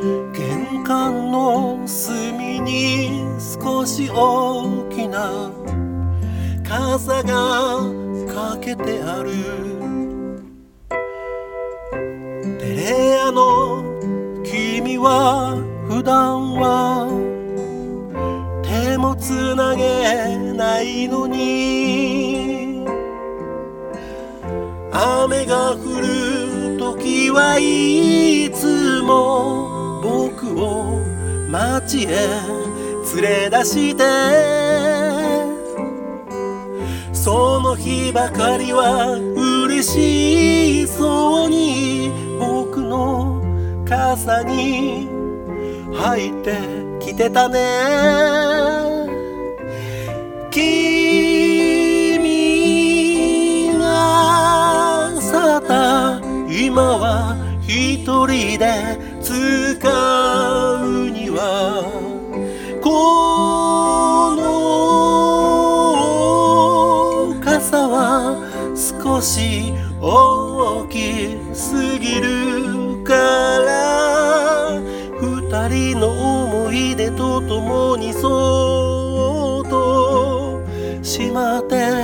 玄関の隅に少し大きな傘がかけてある。テレ屋の君は普段は手もつなげないのに、雨が降る時はいつも僕を街へ連れ出して、その日ばかりは嬉しそうに僕の傘に入ってきてたね。君が去った今は一人で使うにはこの傘は少し大きすぎるから、二人の思い出とともにそっとしまって